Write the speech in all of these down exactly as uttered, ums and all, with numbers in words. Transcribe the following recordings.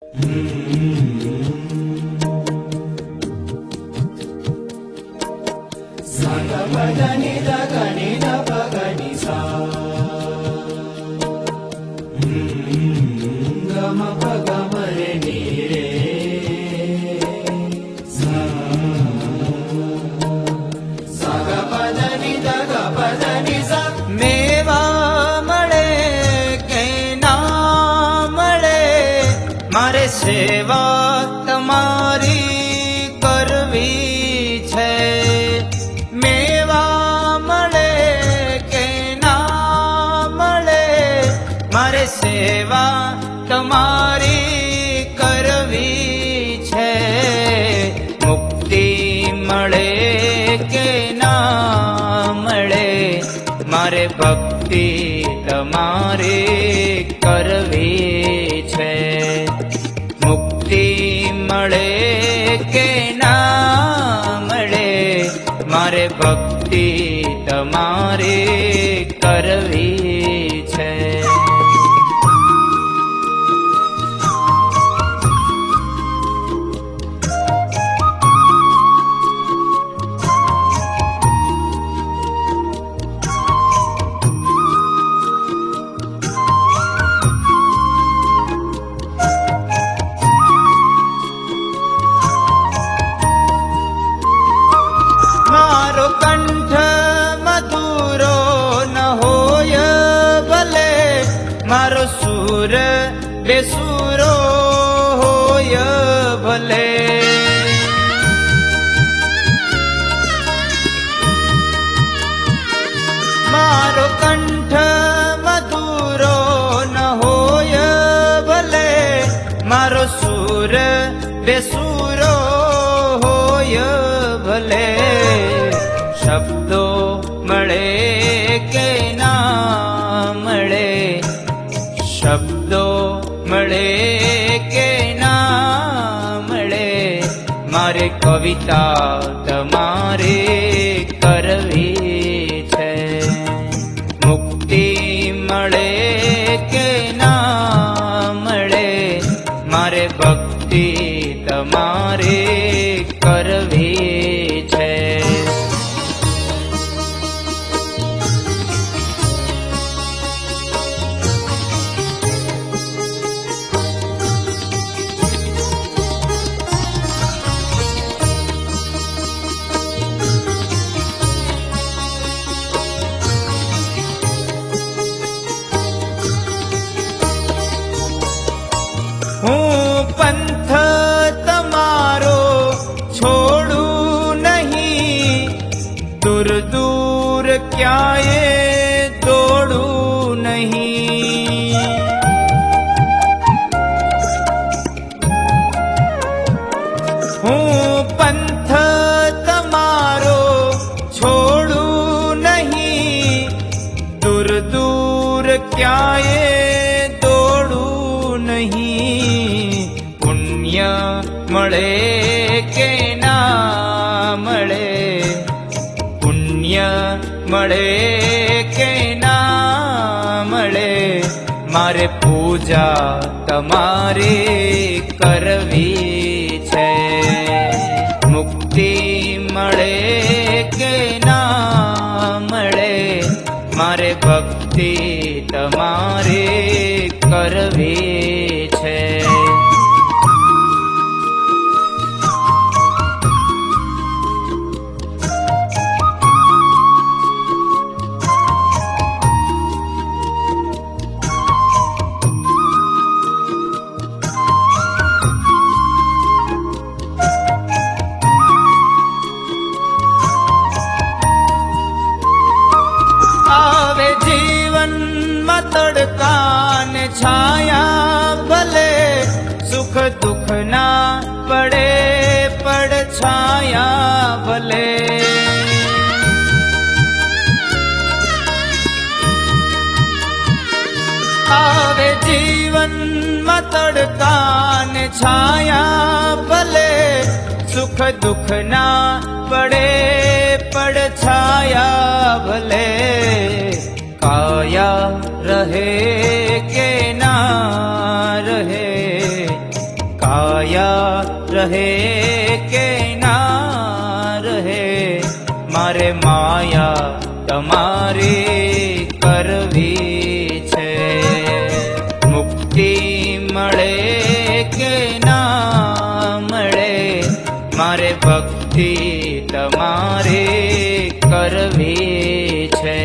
સેવા તમારી કરવી છે, મેવા મળે કે ના મળે, મારે સેવા તમારી કરવી છે. મુક્તિ મળે કે ના મળે, મારે ભક્તિ તમારી કરવી છે. મુક્તિ મળે કે ના મળે, મારે ભક્તિ તમારી કરવી છે. મારો કંઠ મધુરો ન હોય ભલે, મારો સુર બેસુરો હોય ભલે. મારો કંઠ મધુરો ન હોય ભલે, મારો સુર બેસુરો હોય ભલે. શબ્દો મળે કે ના મળે, શબ્દો મળે કે ના મળે, મારે કવિતા તમારે કરવી છે. મુક્તિ મળે કે ના મળે, મારે ભક્તિ તમારે કરવી છે. હું પંથ તમારો છોડું નહીં, દૂર દૂર ક્યાંય દોડું નહીં. હું પંથ તમારો છોડું નહીં, દૂર દૂર ક્યાંય દોડું નહીં. પુણ્ય મળે કે ના મળે, પુણ્ય મળે કે ના મળે, મારે પૂજા તમારી કરવી છે. મુક્તિ મળે કે ના મળે, મારે ભક્તિ તમારી કરવી છે. આવે જીવનમાં તડકા ને છાયા ભલે, સુખ દુઃખ ના પડે પડ છાયા ભલે. આવે જીવનમાં તડકા ને છાયા ભલે, સુખ દુઃખ ના પડે પડ છાયા ભલે. કાયા રહે કે ના રહે, છાયા રહે કે ના રહે, મારે માયા તમારી કરવી છે. મુક્તિ મળે કે ના મળે, મારે ભક્તિ તમારી કરવી છે.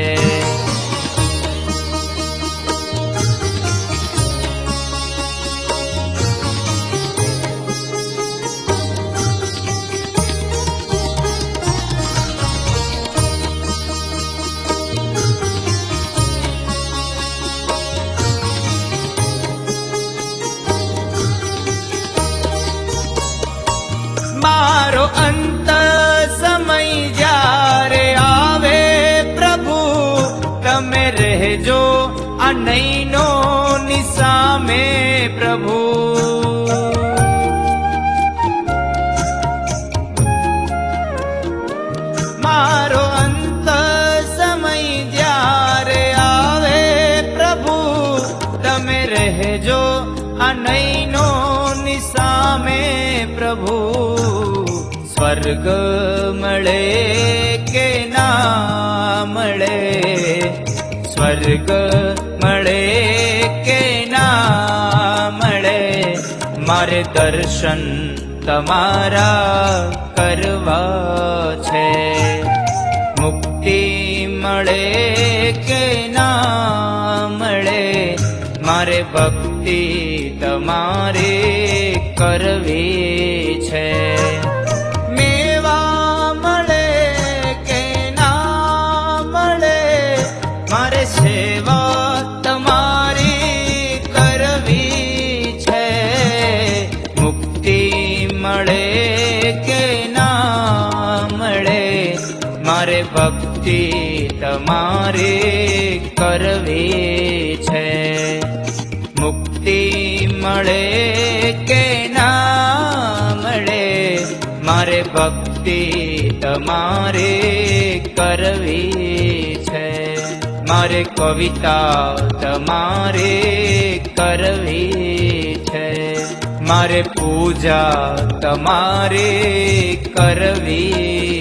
મારો અંત સમય જ્યારે આવે પ્રભુ, તમે રહેજો આ નૈનો નિસામે પ્રભુ. મારો અંત સમય જ્યારે આવે પ્રભુ, તમે રહેજો આ નૈનો નિસામે પ્રભુ. સ્વર્ગ મળે કે ના મળે, સ્વર્ગ મળે કે ના મળે, મારે દર્શન તમારા કરવા છે. મુક્તિ મળે કે ના મળે, મારે ભક્તિ તમારી કરવી છે. મેવા મળે કે ના મળે, મારે સેવા તમારી કરવી છે. મુક્તિ મળે કે ના મળે, મારે ભક્તિ તમારી કરવી છે. મુક્તિ મળે કે ના મળે, મારે ભક્તિ તમારી કરવી છે. મારે કવિતા તમારી કરવી છે. મારે પૂજા તમારી કરવી